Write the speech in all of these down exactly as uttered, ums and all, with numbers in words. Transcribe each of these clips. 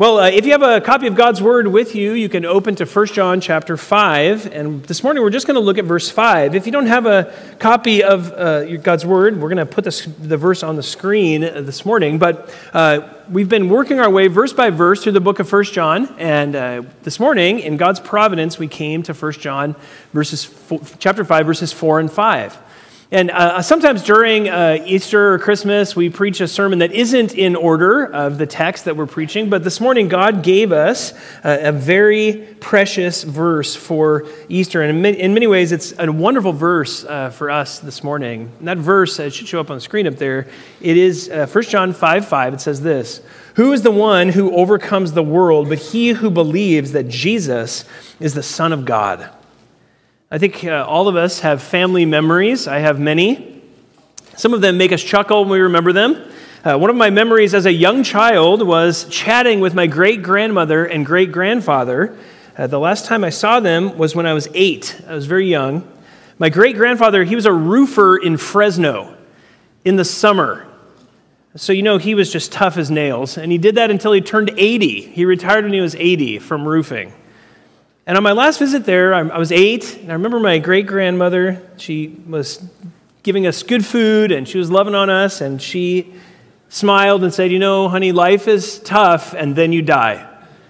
Well, uh, if you have a copy of God's Word with you, you can open to First John chapter five, and this morning we're just going to look at verse five. If you don't have a copy of uh, God's Word, we're going to put this, the verse on the screen this morning, but uh, we've been working our way verse by verse through the book of First John, and uh, this morning, in God's providence, we came to First John verses four, chapter five, verses four and five. And uh, sometimes during uh, Easter or Christmas, we preach a sermon that isn't in order of the text that we're preaching, but this morning God gave us a, a very precious verse for Easter, and in many, in many ways it's a wonderful verse uh, for us this morning. And that verse, uh, should show up on the screen up there, it is uh, First John five five. It says this: "Who is the one who overcomes the world but he who believes that Jesus is the Son of God?" I think uh, all of us have family memories. I have many. Some of them make us chuckle when we remember them. Uh, one of my memories as a young child was chatting with my great-grandmother and great-grandfather. Uh, the last time I saw them was when I was eight. I was very young. My great-grandfather, he was a roofer in Fresno in the summer. So you know he was just tough as nails. And he did that until he turned eighty. He retired when he was eighty from roofing. And on my last visit there, I was eight, and I remember my great-grandmother, she was giving us good food, and she was loving on us, and she smiled and said, "You know, honey, life is tough, and then you die."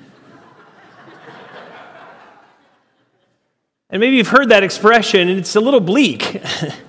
And maybe you've heard that expression, and it's a little bleak.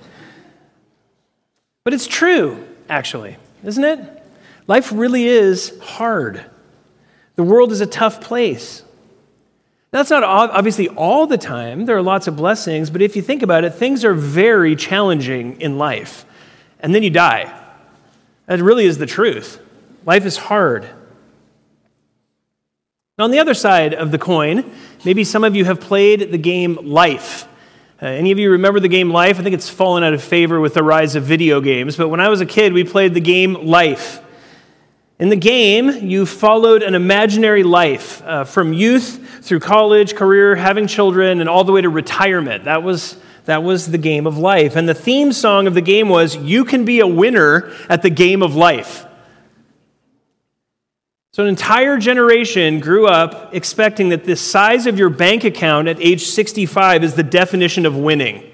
But it's true, actually, isn't it? Life really is hard. The world is a tough place. That's not obviously all the time. There are lots of blessings, but if you think about it, things are very challenging in life, and then you die. That really is the truth. Life is hard. Now, on the other side of the coin, maybe some of you have played the game Life. Uh, any of you remember the game Life? I think it's fallen out of favor with the rise of video games, but when I was a kid, we played the game Life. In the game, you followed an imaginary life uh, from youth through college, career, having children, and all the way to retirement. That was, that was the game of life. And the theme song of the game was, "You can be a winner at the game of life." So an entire generation grew up expecting that the size of your bank account at age sixty-five is the definition of winning.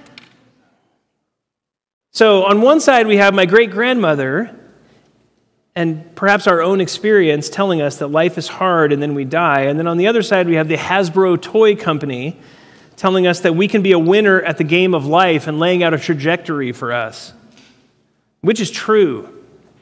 So on one side, we have my great-grandmother, and perhaps our own experience telling us that life is hard and then we die. And then on the other side, we have the Hasbro toy company telling us that we can be a winner at the game of life and laying out a trajectory for us. Which is true?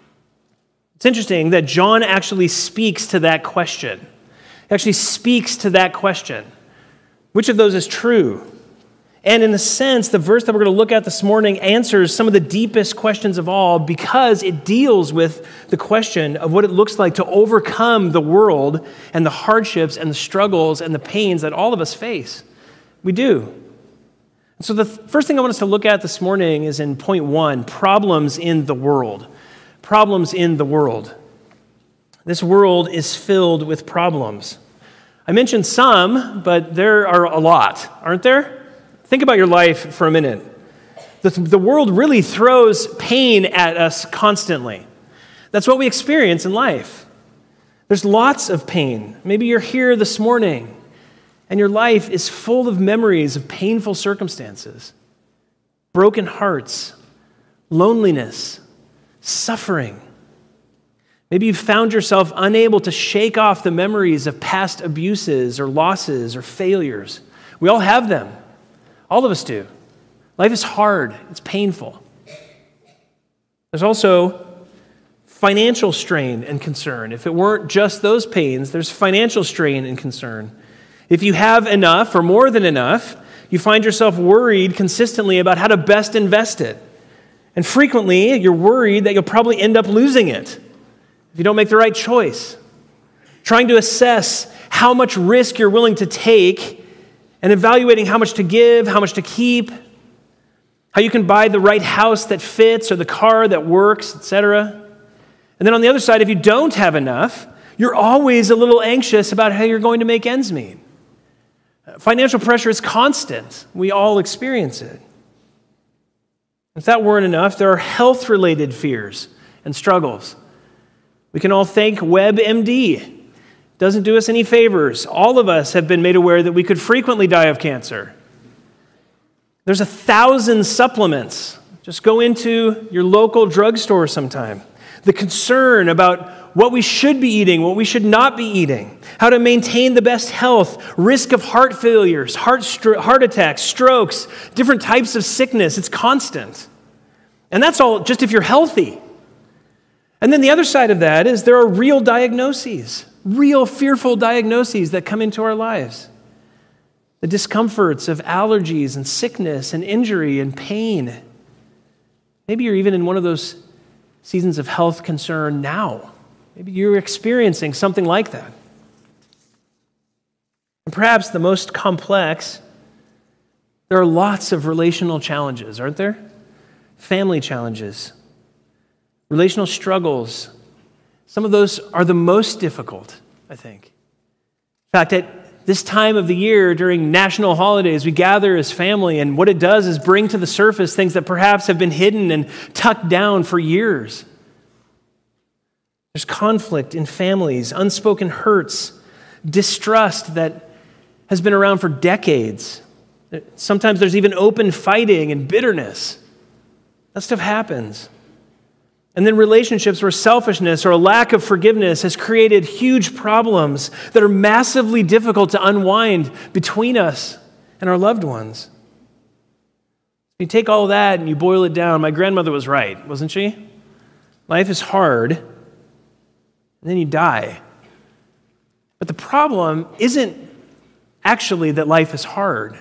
It's interesting that John actually speaks to that question. He actually speaks to that question. Which of those is true? And in a sense, the verse that we're going to look at this morning answers some of the deepest questions of all because it deals with the question of what it looks like to overcome the world and the hardships and the struggles and the pains that all of us face. We do. So the first thing I want us to look at this morning is in point one, problems in the world. Problems in the world. This world is filled with problems. I mentioned some, but there are a lot, aren't there? Think about your life for a minute. The, the world really throws pain at us constantly. That's what we experience in life. There's lots of pain. Maybe you're here this morning, and your life is full of memories of painful circumstances, broken hearts, loneliness, suffering. Maybe you've found yourself unable to shake off the memories of past abuses or losses or failures. We all have them. All of us do. Life is hard. It's painful. There's also financial strain and concern. If it weren't just those pains, there's financial strain and concern. If you have enough or more than enough, you find yourself worried consistently about how to best invest it. And frequently, you're worried that you'll probably end up losing it if you don't make the right choice. Trying to assess how much risk you're willing to take and evaluating how much to give, how much to keep, how you can buy the right house that fits or the car that works, et cetera. And then on the other side, if you don't have enough, you're always a little anxious about how you're going to make ends meet. Financial pressure is constant. We all experience it. If that weren't enough, there are health-related fears and struggles. We can all thank WebMD doesn't do us any favors. All of us have been made aware that we could frequently die of cancer. There's a thousand supplements. Just go into your local drugstore sometime. The concern about what we should be eating, what we should not be eating, how to maintain the best health, risk of heart failures, heart, stro- heart attacks, strokes, different types of sickness. It's constant. And that's all just if you're healthy. And then the other side of that is there are real diagnoses, real fearful diagnoses that come into our lives. The discomforts of allergies and sickness and injury and pain. Maybe you're even in one of those seasons of health concern now. Maybe you're experiencing something like that. And perhaps the most complex, there are lots of relational challenges, aren't there? Family challenges, relational struggles. Some of those are the most difficult, I think. In fact, at this time of the year, during national holidays, we gather as family, and what it does is bring to the surface things that perhaps have been hidden and tucked down for years. There's conflict in families, unspoken hurts, distrust that has been around for decades. Sometimes there's even open fighting and bitterness. That stuff happens. And then relationships where selfishness or a lack of forgiveness has created huge problems that are massively difficult to unwind between us and our loved ones. You take all that and you boil it down. My grandmother was right, wasn't she? Life is hard, and then you die. But the problem isn't actually that life is hard.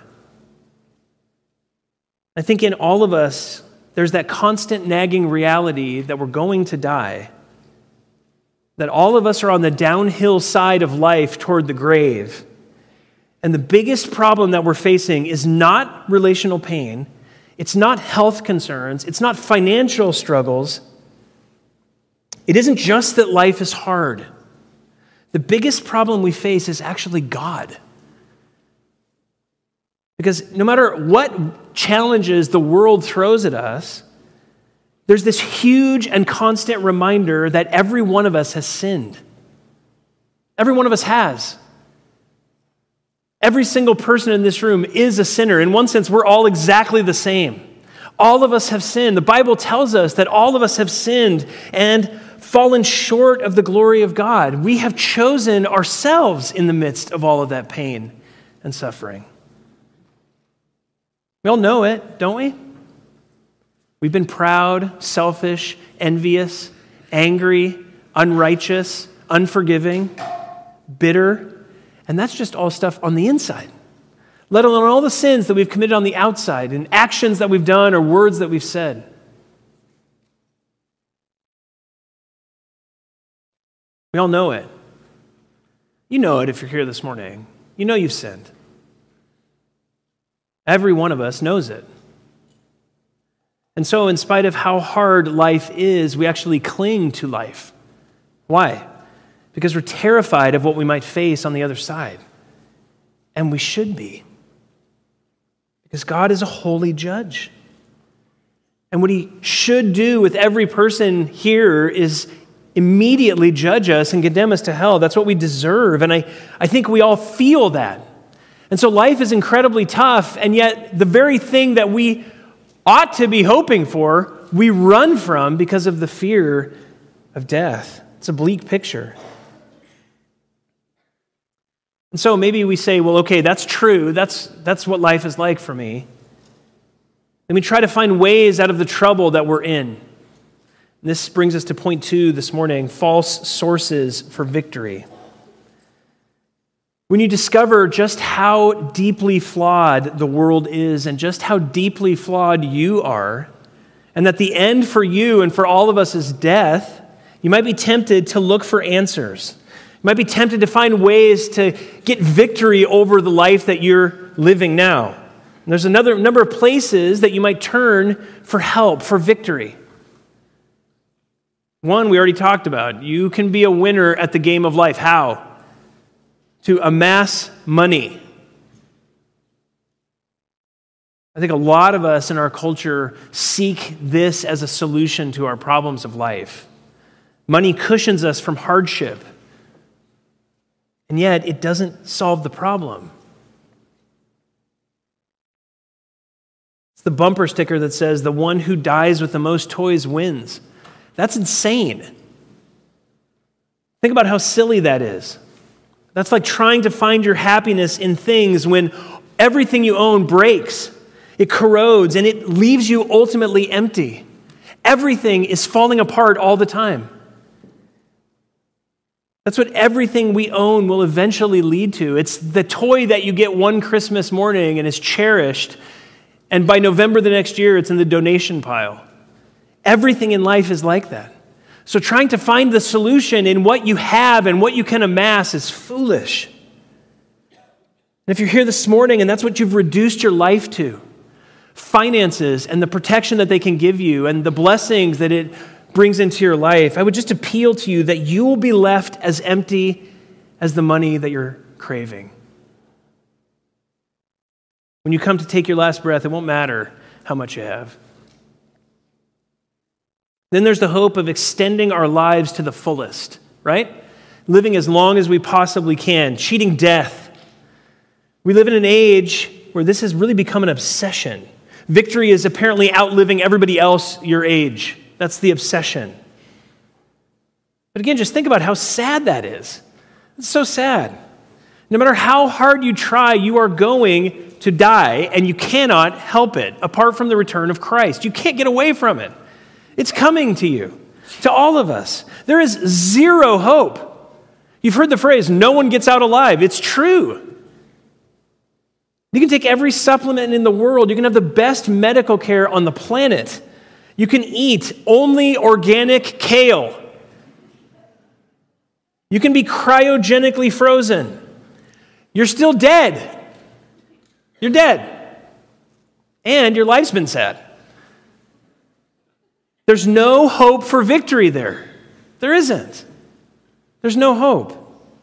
I think in all of us, there's that constant nagging reality that we're going to die, that all of us are on the downhill side of life toward the grave. And the biggest problem that we're facing is not relational pain, it's not health concerns, it's not financial struggles. It isn't just that life is hard. The biggest problem we face is actually God. Because no matter what challenges the world throws at us, there's this huge and constant reminder that every one of us has sinned. Every one of us has. Every single person in this room is a sinner. In one sense, we're all exactly the same. All of us have sinned. The Bible tells us that all of us have sinned and fallen short of the glory of God. We have chosen ourselves in the midst of all of that pain and suffering. We all know it, don't we? We've been proud, selfish, envious, angry, unrighteous, unforgiving, bitter, and that's just all stuff on the inside, let alone all the sins that we've committed on the outside and actions that we've done or words that we've said. We all know it. You know it if you're here this morning. You know you've sinned. Every one of us knows it. And so, in spite of how hard life is, we actually cling to life. Why? Because we're terrified of what we might face on the other side. And we should be. Because God is a holy judge. And what he should do with every person here is immediately judge us and condemn us to hell. That's what we deserve. And I, I think we all feel that. And so life is incredibly tough, and yet the very thing that we ought to be hoping for, we run from because of the fear of death. It's a bleak picture. And so maybe we say, well, okay, that's true. That's, that's what life is like for me. And we try to find ways out of the trouble that we're in. And this brings us to point two this morning, false sources for victory. When you discover just how deeply flawed the world is and just how deeply flawed you are, and that the end for you and for all of us is death, you might be tempted to look for answers. You might be tempted to find ways to get victory over the life that you're living now. And there's another number of places that you might turn for help, for victory. One we already talked about. You can be a winner at the game of life. How? To amass money. I think a lot of us in our culture seek this as a solution to our problems of life. Money cushions us from hardship. And yet, it doesn't solve the problem. It's the bumper sticker that says, the one who dies with the most toys wins. That's insane. Think about how silly that is. That's like trying to find your happiness in things when everything you own breaks, it corrodes, and it leaves you ultimately empty. Everything is falling apart all the time. That's what everything we own will eventually lead to. It's the toy that you get one Christmas morning and is cherished, and by November the next year, it's in the donation pile. Everything in life is like that. So trying to find the solution in what you have and what you can amass is foolish. And if you're here this morning and that's what you've reduced your life to, finances and the protection that they can give you and the blessings that it brings into your life, I would just appeal to you that you will be left as empty as the money that you're craving. When you come to take your last breath, it won't matter how much you have. Then there's the hope of extending our lives to the fullest, right? Living as long as we possibly can, cheating death. We live in an age where this has really become an obsession. Victory is apparently outliving everybody else your age. That's the obsession. But again, just think about how sad that is. It's so sad. No matter how hard you try, you are going to die, and you cannot help it apart from the return of Christ. You can't get away from it. It's coming to you, to all of us. There is zero hope. You've heard the phrase, no one gets out alive. It's true. You can take every supplement in the world. You can have the best medical care on the planet. You can eat only organic kale. You can be cryogenically frozen. You're still dead. You're dead. And your life's been sad. There's no hope for victory there. There isn't. There's no hope.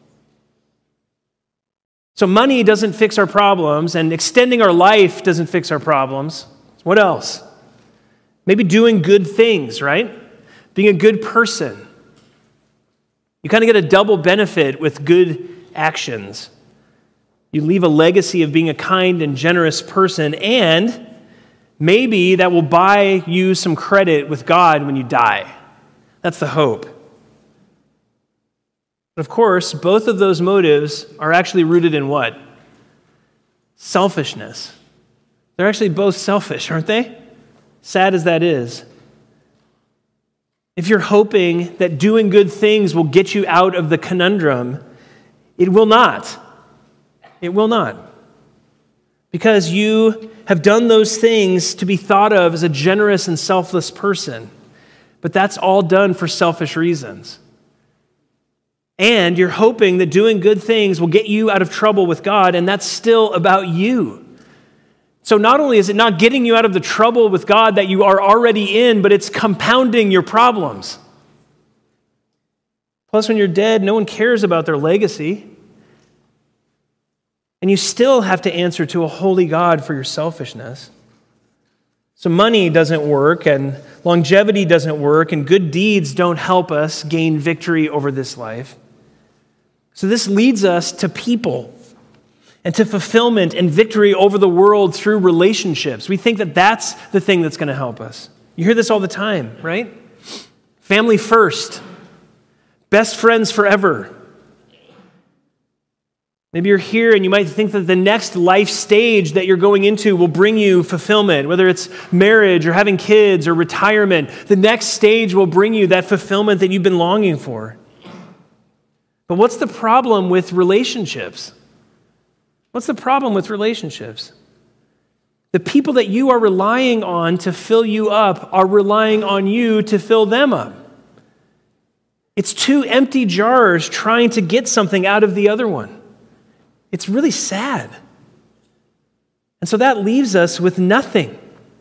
So money doesn't fix our problems, and extending our life doesn't fix our problems. What else? Maybe doing good things, right? Being a good person. You kind of get a double benefit with good actions. You leave a legacy of being a kind and generous person, and maybe that will buy you some credit with God when you die. That's the hope. But of course, both of those motives are actually rooted in what? Selfishness. They're actually both selfish, aren't they? Sad as that is. If you're hoping that doing good things will get you out of the conundrum, it will not. It will not. Because you have done those things to be thought of as a generous and selfless person. But that's all done for selfish reasons. And you're hoping that doing good things will get you out of trouble with God, and that's still about you. So not only is it not getting you out of the trouble with God that you are already in, but it's compounding your problems. Plus, when you're dead, no one cares about their legacy. And you still have to answer to a holy God for your selfishness. So money doesn't work, and longevity doesn't work, and good deeds don't help us gain victory over this life. So this leads us to people and to fulfillment and victory over the world through relationships. We think that that's the thing that's going to help us. You hear this all the time, right? Family first. Best friends forever. Maybe you're here and you might think that the next life stage that you're going into will bring you fulfillment, whether it's marriage or having kids or retirement. The next stage will bring you that fulfillment that you've been longing for. But what's the problem with relationships? What's the problem with relationships? The people that you are relying on to fill you up are relying on you to fill them up. It's two empty jars trying to get something out of the other one. It's really sad. And so that leaves us with nothing.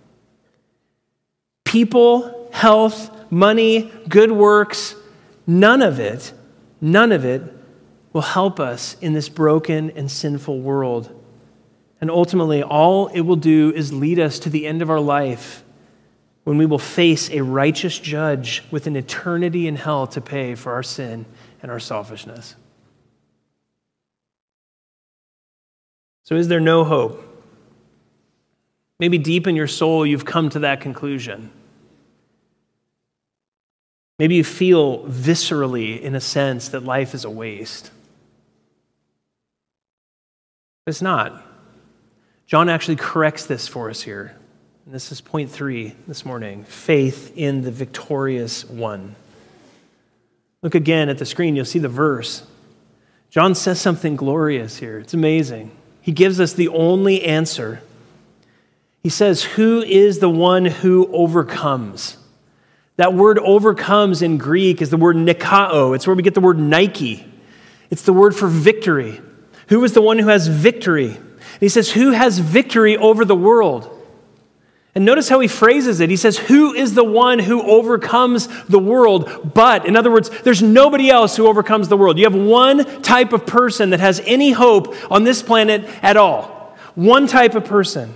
People, health, money, good works, none of it, none of it will help us in this broken and sinful world. And ultimately, all it will do is lead us to the end of our life when we will face a righteous judge with an eternity in hell to pay for our sin and our selfishness. So is there no hope? Maybe deep in your soul you've come to that conclusion. Maybe you feel viscerally, in a sense, that life is a waste. But it's not. John actually corrects this for us here. And this is point three this morning, faith in the victorious one. Look again at the screen, you'll see the verse. John says something glorious here. It's amazing. He gives us the only answer. He says, who is the one who overcomes? That word overcomes in Greek is the word nikao. It's where we get the word Nike. It's the word for victory. Who is the one who has victory? And he says, who has victory over the world? And notice how he phrases it. He says, who is the one who overcomes the world? But, in other words, there's nobody else who overcomes the world. You have one type of person that has any hope on this planet at all. One type of person.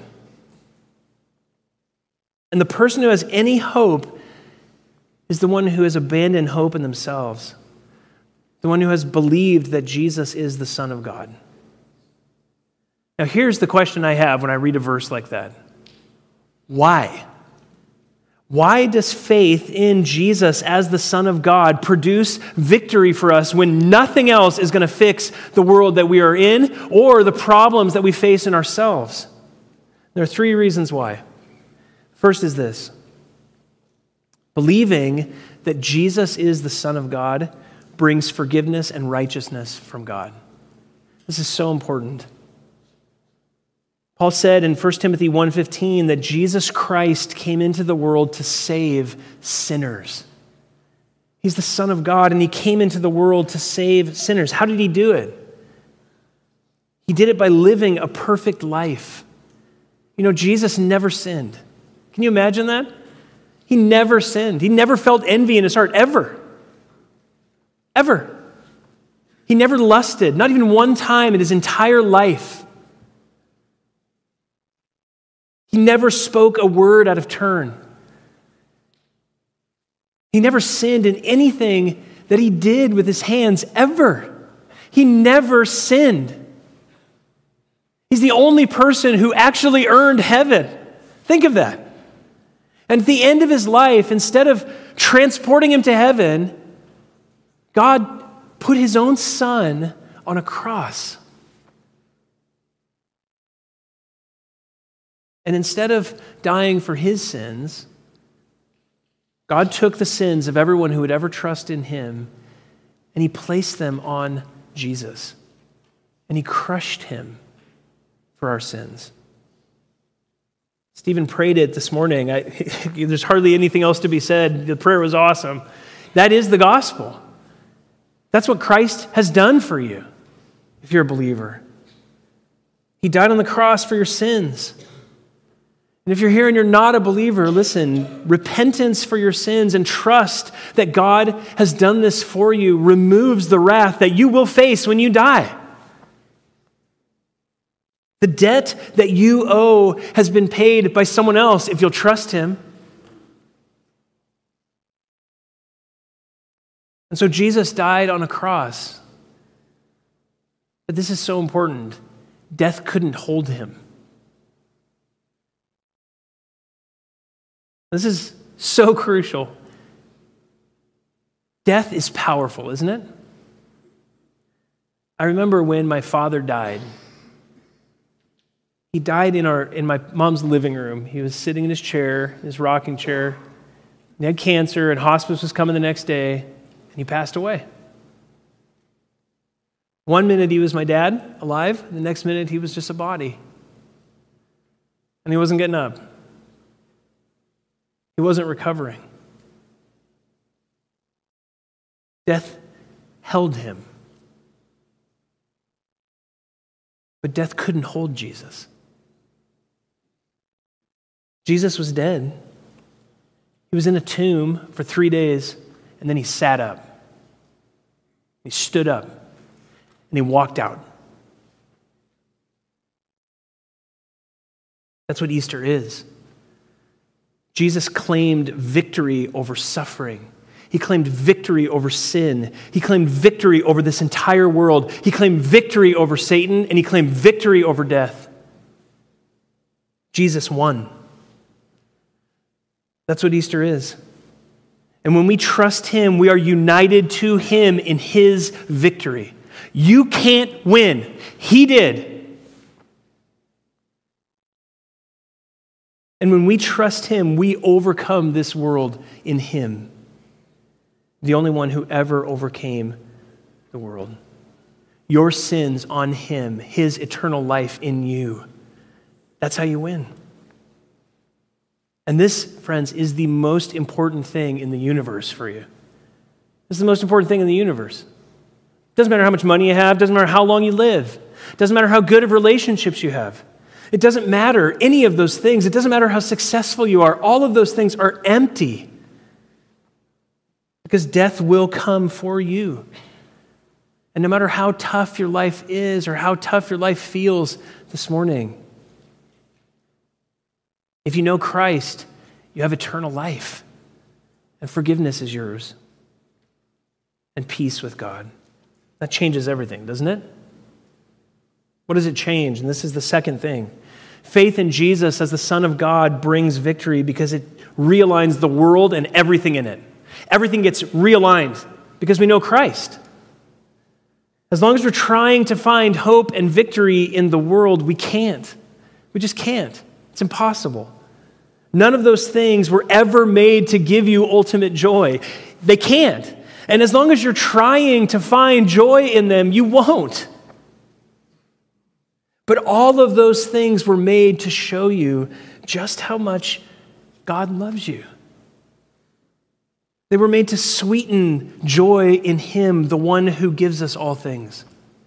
And the person who has any hope is the one who has abandoned hope in themselves. The one who has believed that Jesus is the Son of God. Now, here's the question I have when I read a verse like that. Why? Why does faith in Jesus as the Son of God produce victory for us when nothing else is going to fix the world that we are in or the problems that we face in ourselves? There are three reasons why. First is this. Believing that Jesus is the Son of God brings forgiveness and righteousness from God. This is so important. Paul said in First Timothy one fifteen that Jesus Christ came into the world to save sinners. He's the Son of God, and he came into the world to save sinners. How did he do it? He did it by living a perfect life. You know, Jesus never sinned. Can you imagine that? He never sinned. He never felt envy in his heart, ever. Ever. He never lusted, not even one time in his entire life. He never spoke a word out of turn. He never sinned in anything that he did with his hands, ever. He never sinned. He's the only person who actually earned heaven. Think of that. And at the end of his life, instead of transporting him to heaven, God put his own Son on a cross. And instead of dying for his sins, God took the sins of everyone who would ever trust in him, and he placed them on Jesus. And he crushed him for our sins. Stephen prayed it this morning. I, there's hardly anything else to be said. The prayer was awesome. That is the gospel. That's what Christ has done for you, if you're a believer. He died on the cross for your sins. And if you're here and you're not a believer, listen, repentance for your sins and trust that God has done this for you removes the wrath that you will face when you die. The debt that you owe has been paid by someone else if you'll trust him. And so Jesus died on a cross. But this is so important. Death couldn't hold him. This is so crucial. Death is powerful, isn't it? I remember when my father died. He died in our in my mom's living room. He was sitting in his chair, his rocking chair. He had cancer, and hospice was coming the next day, and he passed away. One minute he was my dad, alive. The next minute he was just a body. And he wasn't getting up. He wasn't recovering. Death held him. But death couldn't hold Jesus. Jesus was dead. He was in a tomb for three days, and then he sat up. He stood up, and he walked out. That's what Easter is. Jesus claimed victory over suffering. He claimed victory over sin. He claimed victory over this entire world. He claimed victory over Satan, and he claimed victory over death. Jesus won. That's what Easter is. And when we trust him, we are united to him in his victory. You can't win. He did. And when we trust him, we overcome this world in him, the only one who ever overcame the world. Your sins on him, his eternal life in you. That's how you win. And this, friends, is the most important thing in the universe for you. This is the most important thing in the universe. Doesn't matter how much money you have, doesn't matter how long you live, doesn't matter how good of relationships you have. It doesn't matter any of those things. It doesn't matter how successful you are. All of those things are empty because death will come for you. And no matter how tough your life is or how tough your life feels this morning, if you know Christ, you have eternal life, and forgiveness is yours, and peace with God. That changes everything, doesn't it? What does it change? And this is the second thing. Faith in Jesus as the Son of God brings victory because it realigns the world and everything in it. Everything gets realigned because we know Christ. As long as we're trying to find hope and victory in the world, we can't. We just can't. It's impossible. None of those things were ever made to give you ultimate joy. They can't. And as long as you're trying to find joy in them, you won't. But all of those things were made to show you just how much God loves you. They were made to sweeten joy in him, the one who gives us all things.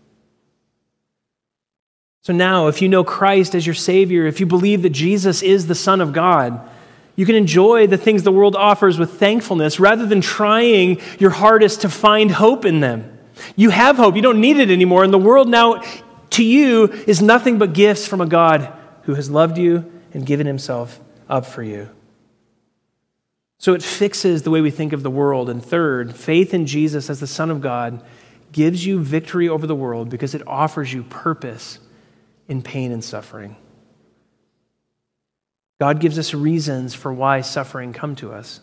So now, if you know Christ as your Savior, if you believe that Jesus is the Son of God, you can enjoy the things the world offers with thankfulness rather than trying your hardest to find hope in them. You have hope. You don't need it anymore. And the world now, to you, is nothing but gifts from a God who has loved you and given himself up for you. So it fixes the way we think of the world. And third, faith in Jesus as the Son of God gives you victory over the world because it offers you purpose in pain and suffering. God gives us reasons for why suffering come to us.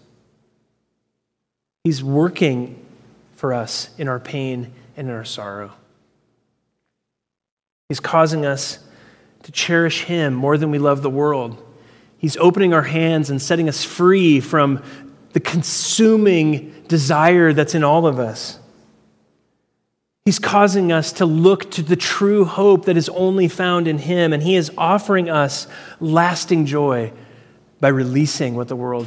He's working for us in our pain and in our sorrow. He's causing us to cherish him more than we love the world. He's opening our hands and setting us free from the consuming desire that's in all of us. He's causing us to look to the true hope that is only found in him, and he is offering us lasting joy by releasing what the world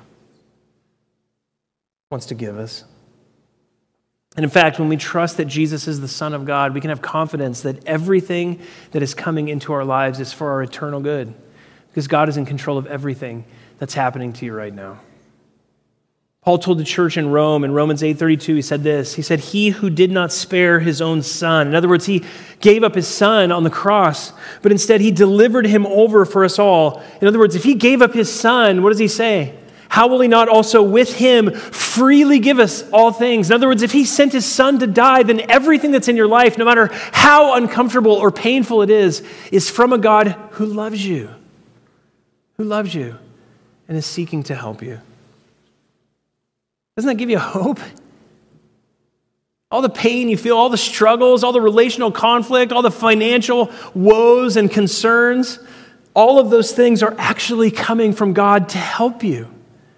wants to give us. And in fact, when we trust that Jesus is the Son of God, we can have confidence that everything that is coming into our lives is for our eternal good, because God is in control of everything that's happening to you right now. Paul told the church in Rome, in Romans eight thirty-two, he said this. He said, he who did not spare his own son. In other words, he gave up his son on the cross, but instead he delivered him over for us all. In other words, if he gave up his son, what does he say? How will he not also with him freely give us all things? In other words, if he sent his son to die, then everything that's in your life, no matter how uncomfortable or painful it is, is from a God who loves you, who loves you and is seeking to help you. Doesn't that give you hope? All the pain you feel, all the struggles, all the relational conflict, all the financial woes and concerns, all of those things are actually coming from God to help you.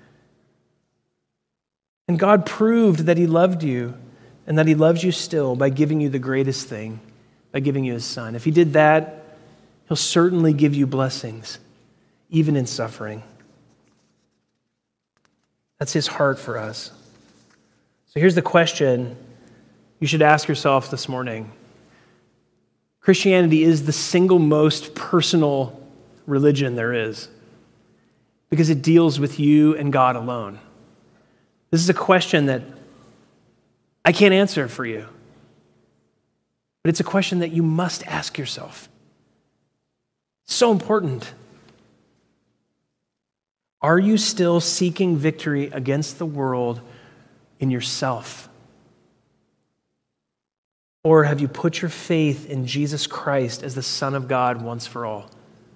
And God proved that he loved you and that he loves you still by giving you the greatest thing, by giving you his son. If he did that, he'll certainly give you blessings, even in suffering. That's his heart for us. So here's the question you should ask yourself this morning. Christianity is the single most personal religion there is because it deals with you and God alone. This is a question that I can't answer for you, but it's a question that you must ask yourself. It's so important. Are you still seeking victory against the world in yourself? Or have you put your faith in Jesus Christ as the Son of God once for all?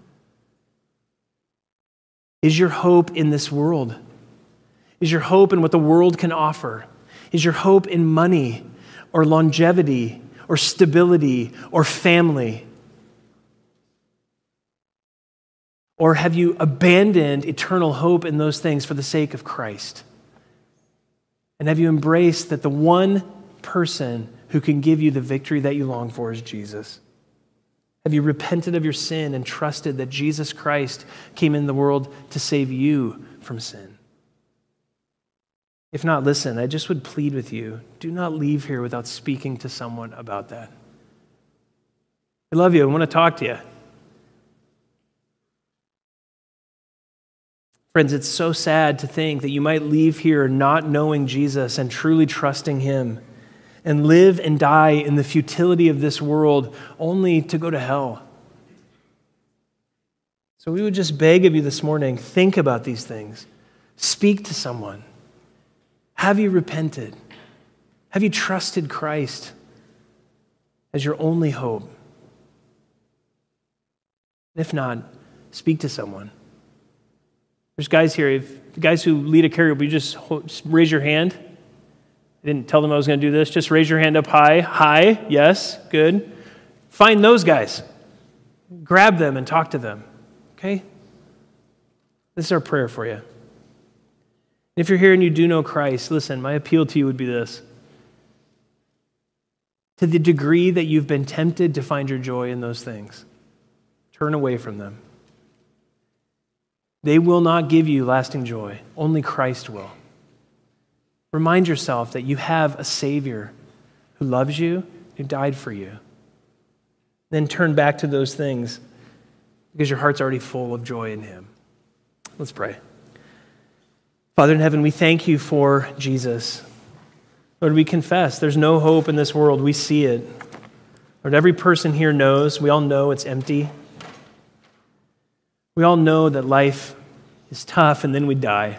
Is your hope in this world? Is your hope in what the world can offer? Is your hope in money or longevity or stability or family? Or have you abandoned eternal hope in those things for the sake of Christ? And have you embraced that the one person who can give you the victory that you long for is Jesus? Have you repented of your sin and trusted that Jesus Christ came in the world to save you from sin? If not, listen, I just would plead with you, do not leave here without speaking to someone about that. I love you. I want to talk to you. Friends, it's so sad to think that you might leave here not knowing Jesus and truly trusting him and live and die in the futility of this world only to go to hell. So we would just beg of you this morning, think about these things. Speak to someone. Have you repented? Have you trusted Christ as your only hope? If not, speak to someone. There's guys here, if the guys who lead a carry group, you just, just raise your hand. I didn't tell them I was going to do this. Just raise your hand up high. High, yes, good. Find those guys. Grab them and talk to them, okay? This is our prayer for you. If you're here and you do know Christ, listen, my appeal to you would be this. To the degree that you've been tempted to find your joy in those things, turn away from them. They will not give you lasting joy. Only Christ will. Remind yourself that you have a Savior who loves you, who died for you. Then turn back to those things because your heart's already full of joy in him. Let's pray. Father in heaven, we thank you for Jesus. Lord, we confess there's no hope in this world. We see it. Lord, every person here knows. We all know it's empty. We all know that life is tough and then we die.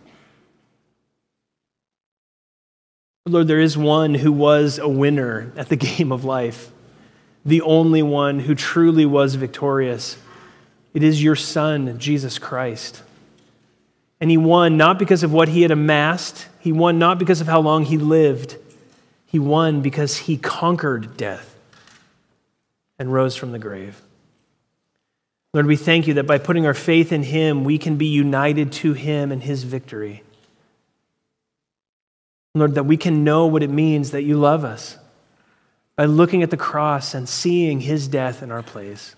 But Lord, there is one who was a winner at the game of life, the only one who truly was victorious. It is your Son, Jesus Christ. And he won not because of what he had amassed. He won not because of how long he lived. He won because he conquered death and rose from the grave. Lord, we thank you that by putting our faith in him, we can be united to him and his victory. Lord, that we can know what it means that you love us by looking at the cross and seeing his death in our place.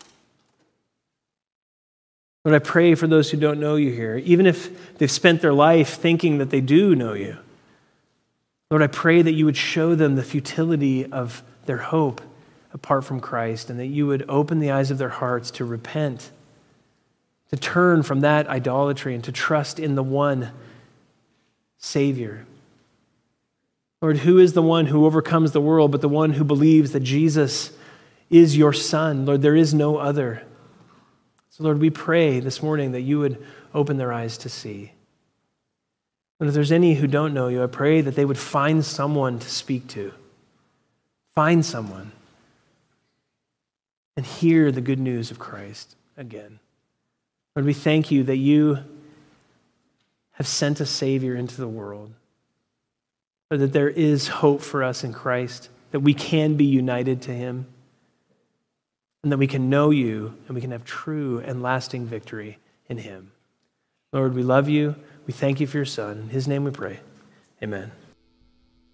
Lord, I pray for those who don't know you here, even if they've spent their life thinking that they do know you. Lord, I pray that you would show them the futility of their hope apart from Christ, and that you would open the eyes of their hearts to repent, to turn from that idolatry and to trust in the one Savior. Lord, who is the one who overcomes the world but the one who believes that Jesus is your Son? Lord, there is no other. So Lord, we pray this morning that you would open their eyes to see. And if there's any who don't know you, I pray that they would find someone to speak to. Find someone. And hear the good news of Christ again. Lord, we thank you that you have sent a Savior into the world. Lord, that there is hope for us in Christ, that we can be united to him, and that we can know you and we can have true and lasting victory in him. Lord, we love you. We thank you for your Son. In his name we pray. Amen.